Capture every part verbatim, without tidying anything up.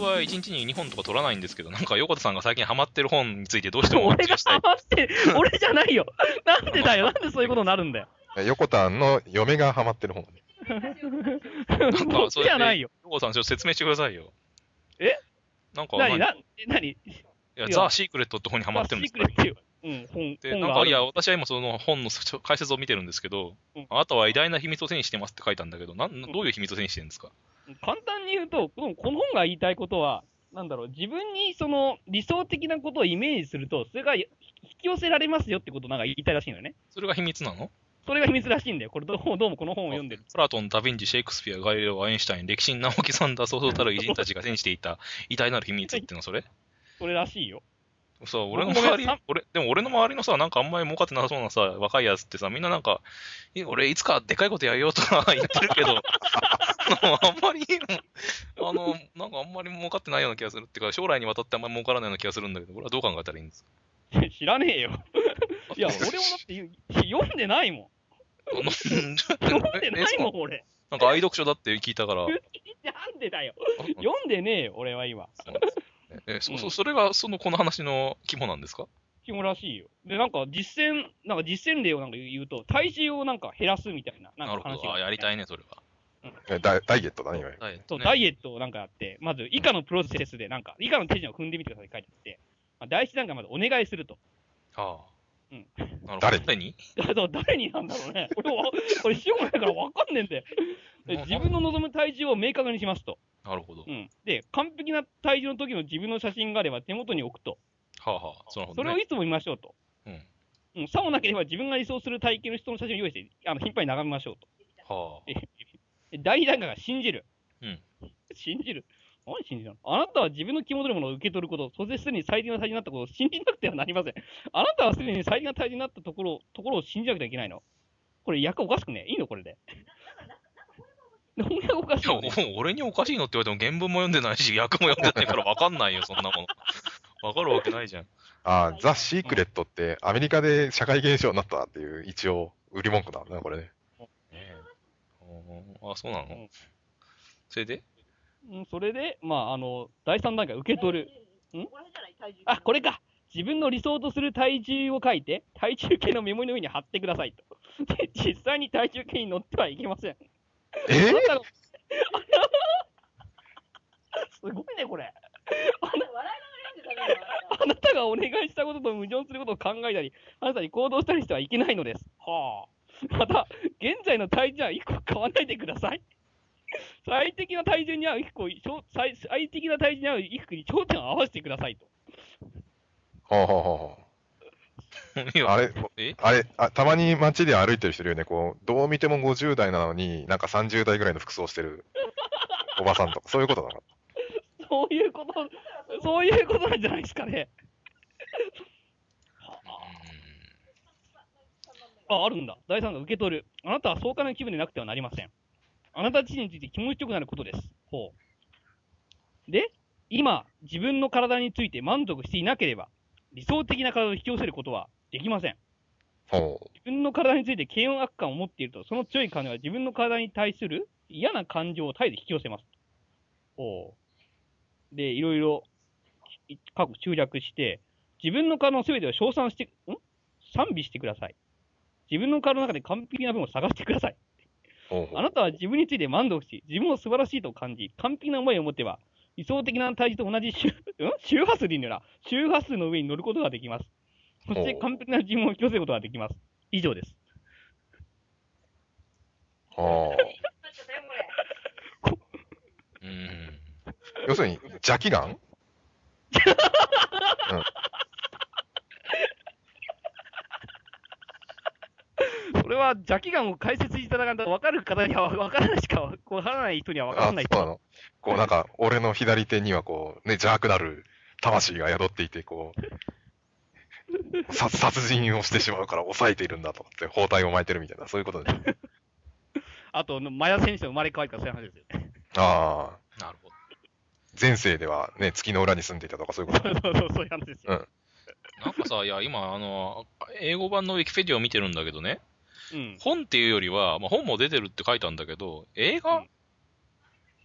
はいちにちににほんとか取らないんですけど、なんか横田さんが最近ハマってる本についてどうしてもお俺が話ししたい。 ハマってる、俺じゃないよ。なんでだよ、なんでそういうことになるんだよ。 横田の嫁がハマってる本。 なんか、 僕それで、 じゃないよ。 横田さんちょっと説明してくださいよ。 えなんか、 何、 何いな、何、 や、ザ・シークレットって本にハマってるんですかシークレットっていう、うん、本、 で、 本があるなんか、いや、私は今その本の解説を見てるんですけど、 うんあなたは偉大な秘密を手にしてますって書いたんだけど、なんどういう秘密を手にしてるんですか？ 簡単に言うと、このこの本が言いたいことは、なんだろう、自分にその理想的なことをイメージすると、それが引き寄せられますよってことをなんか言いたいらしいのよね。 それが秘密なの？ それが秘密らしいんだよ。これどうどうもこの本を読んでる。 プラトン、ダヴィンチ、シェイクスピア、ガリレオ、アインシュタイン、歴史に名を刻んだそうそうたる偉人たちが手にしていた偉大なる秘密っていうのはそれ？ それらしいよ。 さ、俺の周り僕もね、 俺、でも俺の周りのさ、なんかあんまり儲かってなさそうなさ、若いやつってさ、みんななんか、い俺いつかでかいことやるよとか言ってるけど、あんまり、あの、なんかあんまり儲かってないような気がするっていうか、将来にわたってあんまり儲からないような気がするんだけど、これはどう考えたらいいんですか？ 知らねえよ。いや、俺もだって言う読んでないもん。読んでないもん、俺。 なんか愛読書だって聞いたから。 なんでだよ。読んでねえよ、俺は今。 え、そ、そ、それが、その、この話の肝なんですか？ 肝らしいよ。で、なんか実践、なんか実践例をなんか言うと、体重をなんか減らすみたいな、なんか話が、 なるほど。あ、やりたいね、それは。 えダイダイエットだね、いわゆる。 ダイエット、 そう、 ね。 ダイエットをなんかあって、まず以下のプロセスで、なんか、以下の手順を踏んでみてくださいって書いてあって、まあ、第一段階まずお願いすると。 はあ。 うん。 なるほど。 誰に誰にそう誰になんだろうね。俺は、俺、しようがないから分かんねえんだよ。で自分の望む体重を明確にしますと。 なるほど。 うん。で、完璧な体重の時の自分の写真があれば手元に置くと。 はあはあ。そのほど、ね。 それをいつも見ましょうと。 うん。 うん。さもなければ自分が理想する体型の人の写真を用意して、あの、頻繁に眺めましょうと。 はあ。 で第二段階が信じる。 うん。 信じる。何信じるの？あなたは自分の気戻るものを受け取ること、そしてすでに最適な体重になったことを信じなくてはなりません。あなたはすでに最適な体重になったところところを信じなくてはいけないの？これ、役おかしくね？いいのこれで。翻訳おかしいいや、 よね。 俺におかしいのって言われても原文も読んでないし、訳も読んでないから分かんないよ、そんなもの。分かるわけないじゃん。 ああ、ザ・シークレットってアメリカで社会現象になったっていう一応売り文句だね、これね。 ねえあ、そうなの、うん、それでうん、それで、まあ、あの、第三段階受け取る。んあ、これか。自分の理想とする体重を書いて、体重計のメモリの上に貼ってくださいと。で、実際に体重計に乗ってはいけません。 えー、 あなたのすごいね、これ。あなあなたがお願いしたことと矛盾することを考えたり、あなたに行動したりしてはいけないのです。はあ。また、現在の体重は一個買わないでください。最適な体重に合う衣服を、最最適な体重に合う衣服に頂点を合わせてくださいと。 はあはあはあ。あれ、あれあ、たまに街で歩いてる人いるよね。こう、どう見てもごじゅう代なのに、なんかさんじゅう代ぐらいの服装してるおばさんとか、そういうことだな。 そういうこと、そういうことなんじゃないですかね。あ、あるんだ。第三が受け取る。あなたは爽快な気分でなくてはなりません。あなた自身について気持ちよくなることです。ほう。で、今、自分の体について満足していなければ、理想的な体を引き寄せることはできません。 ほう。 自分の体について嫌悪悪感を持っていると、その強い感情は自分の体に対する嫌な感情を絶えず引き寄せます。ほう。で、いろいろ、各集約して、自分の体の全てを称賛して、ん賛美してください。自分の体の中で完璧な部分を探してください。 ほうほう。 あなたは自分について満足し、自分を素晴らしいと感じ、完璧な思いを持っては、理想的な体重と同じ周、ん周波数でいいんだよな。周波数の上に乗ることができます。そして完璧な自分を引き寄せることができます。以上です。 はあ。 うん。 要するに、邪気眼うん。 それは邪気眼を解説いただかないと分かる方には分からないしか分からない人には分からない。 あ、そうなの。こうなんか、俺の左手にはこう、ね、邪悪なる魂が宿っていて、こう、さ殺人をしてしまうから抑えているんだとかって包帯を巻いてるみたいな、そういうことで。 あと、マヤ選手の生まれ変わりかそういう話ですよね。 ああ。なるほど。 前世ではね、月の裏に住んでいたとかそういうこと。 そうそう、そういう話ですよ。 うん。 なんかさ、いや、今、あの、英語版のウィキペディアを見てるんだけどね、 うん、 本っていうよりは、まあ、本も出てるって書いたんだけど、映画、 うん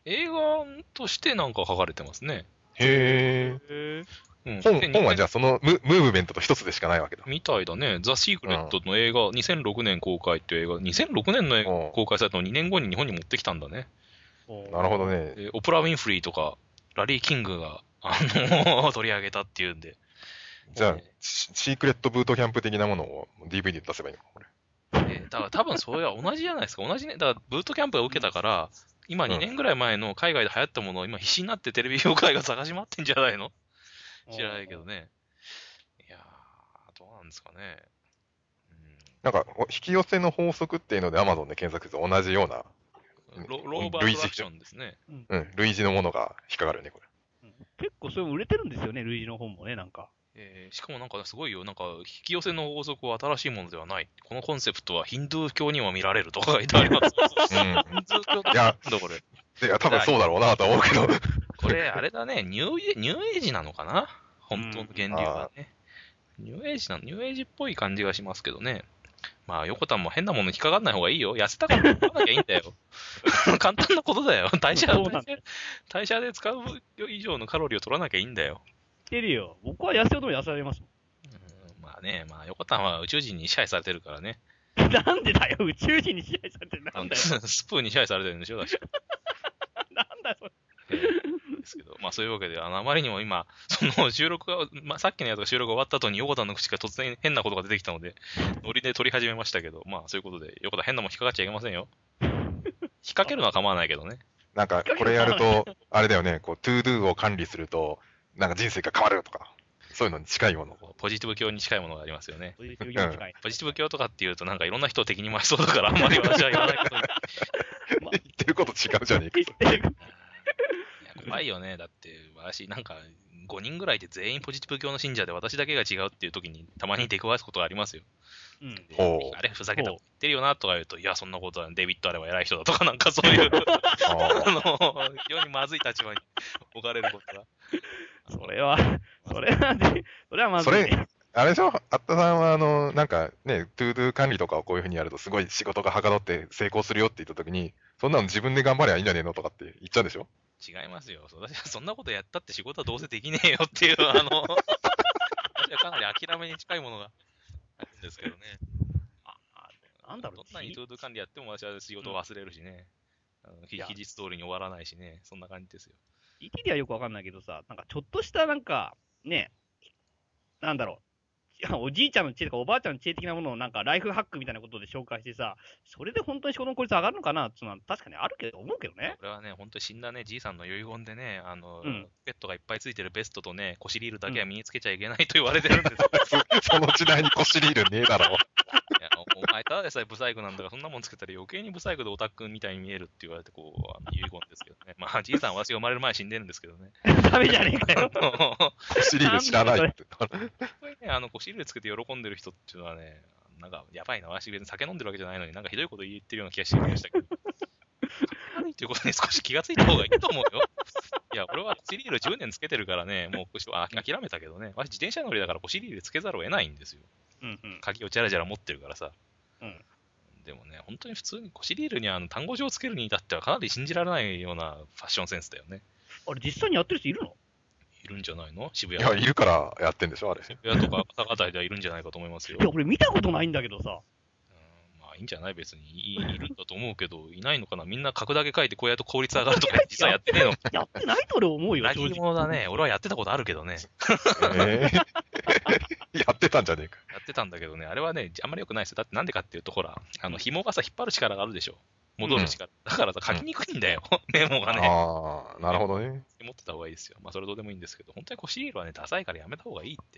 映画としてなんか書かれてますね。 へへうん、 本本はじゃあそのムムーブメントと一つでしかないわけだ。 みたいだね。ザ・シークレットの映画、にせんろくねん公開っていう映画、にせんろくねんの映画おう公開されたのにねんごに日本に持ってきたんだね。 ーなるほど。ね。 でオプラ・ウィンフリーとか、ラリー・キングが、あの、取り上げたっていうんで。 じゃあえ、 シシークレットブートキャンプ的なものを ディーブイディー で出せばいいのか、これ。 ーだから多分それは同じじゃないですか。同じね。だからブートキャンプが受けたから、今にねんぐらい前の海外で流行ったものを今必死になってテレビ業界が探し回ってんじゃないの？知らないけどね。いやー、どうなんですかね。 なんか、お引き寄せの法則っていうので Amazon で検索すると同じような、 うん、ロローバートラクションですね。 うん、類似のものが引っかかるよね、これ。 結構それも売れてるんですよね、類似の本もね、なんか。 えーしかもなんかすごいよ。なんか、引き寄せの法則は新しいものではない。このコンセプトはヒンドゥー教にも見られるとか書いてあります。 うん。 ヒンドゥー教っていやなんだこれ。 いや、多分そうだろうなとは思うけど。 これ、あれだね、ニューエ、ニューエイジなのかな本当の源流はね。ニューエイジなの、ニューエイジっぽい感じがしますけどね。まあ、横田も変なものに引っかかんない方がいいよ。痩せたから食わなきゃいいんだよ。簡単なことだよ。代謝、 そうなん代謝代謝で使う以上のカロリーを取らなきゃいいんだよ。 知ってるよ。僕は痩せようとも痩せられますもうんまあね、まあ、横田は宇宙人に支配されてるからね。 ん。なんでだよ、宇宙人に支配されてなんだよ。 スプーンに支配されてるんでしょ、確か。 なんだよ、それ。 えーですけど、まあそういうわけで、あの、あまりにも今、その収録が、まあさっきのやつが収録が終わった後に横田の口から突然変なことが出てきたので、ノリで撮り始めましたけど、まあそういうことで、横田変なもん引っかかっちゃいけませんよ。引っ掛けるのは構わないけどね。 なんか、これやると、あれだよね、こう、トゥードゥを管理すると、なんか人生が変わるとか、そういうのに近いもの。 ポジティブ教に近いものがありますよね。 ポジティブに近い。 ポジティブ教とかっていうと、なんかいろんな人を敵に回しそうだから、あんまり私は言わないことに。 ま言ってること違うじゃねえか。 言ってる。 いや怖いよね。だって、私、なんか、ごにんぐらいで全員ポジティブ教の信者で私だけが違うっていう時に、たまに出くわすことがありますよ。 うん。 でほうあれ、ふざけたこと言ってるよなとか言うと、いや、そんなことはデビットあれば偉い人だとか、なんかそういう、 ああの、非常にまずい立場に置かれることが。 それは、それはね、それはまずいね。 それあれでしょ、あったさんは、あの、なんかね、トゥードゥ管理とかをこういうふうにやると、すごい仕事がはかどって成功するよって言ったときに、そんなの自分で頑張りゃいいんじゃねえのとかって言っちゃうでしょ。 違いますよ。私はそんなことやったって仕事はどうせできねえよっていう、あの、私はかなり諦めに近いものがあるんですけどね。 あなんだろうどんなにトゥードゥ管理やっても私は仕事を忘れるしね。あの期いや期日通りに終わらないしね。そんな感じですよ。 イテリはよくわかんないけどさ、なんかちょっとしたなんか、ね、なんだろう。いやおじいちゃんの知恵とかおばあちゃんの知恵的なものをなんかライフハックみたいなことで紹介してさ、それで本当に仕事の効率上がるのかなっていうのは確かにあるけど、思うけどね。 これはね、本当に死んだね、じいさんの遺言でね、あの、 うんペットがいっぱいついてるベストとね、コシリールだけは身につけちゃいけないと言われてるんですよ。 その時代にコシリールねえだろ。 いやお前、ただでさえブサイクなんだから、そんなもんつけたら余計にブサイクでオタクみたいに見えるって言われて、こう、あの遺言ですけどね。まあ、じいさんは私が生まれる前に死んでるんですけどね。 ダメじゃねえかよ。 コシリール知らないって。 これね、あの、コシリールつけて喜んでる人っていうのはね、なんか、やばいな、私別に酒飲んでるわけじゃないのに、なんかひどいこと言ってるような気がしてきましたけど。悪いということに少し気がついた方がいいと思うよ。いや、俺はコシリールじゅうねんつけてるからね、もうあ諦めたけどね、私自転車乗りだからコシリールつけざるを得ないんですよ。 うんうん。 鍵をジャラジャラ持ってるからさ。 うん。 でもね、本当に普通にコシリールにあの単語帳をつけるに至ってはかなり信じられないようなファッションセンスだよね。 あれ、実際にやってる人いるのいるんじゃないの渋い谷や、いるからやってんでしょ、あれ。 渋谷とか赤坂あたりではいるんじゃないかと思いますよ。 いや、俺見たことないんだけどさ。 うんまあいいんじゃない別にい。いるんだと思うけど、いないのかなみんな書くだけ書いてこうやって効率上がるとか実はやってねえの。 やってないと俺思うよ、 ラ正直。 ギ者だね。俺はやってたことあるけどね。 えーやってたんじゃねえか。 やってたんだけどね、あれはね、あんまり良くないですよ。だってなんでかっていうと、ほら、あの、紐がさ、引っ張る力があるでしょ。戻る力。だからさ、書きにくいんだよ。メモがね。 ああ、なるほどね。 持ってた方がいいですよ。まあ、それどうでもいいんですけど、本当にコシリールはね、ダサいからやめた方がいいって。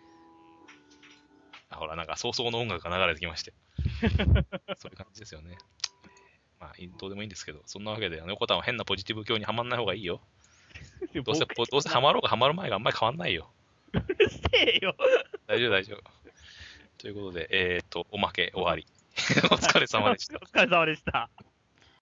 あ、ほら、なんか、早々の音楽が流れてきまして。そういう感じですよね。まあ、どうでもいいんですけど、そんなわけで、あの横田は変なポジティブ教にはまんない方がいいよ。どうせ、 僕どうせハマろうがハマる前があんまり変わんないよ。 うるせえよ。 大丈夫、大丈夫。ということで、えーっと、おまけ終わり。お疲れ様でした。 お疲れ様でした。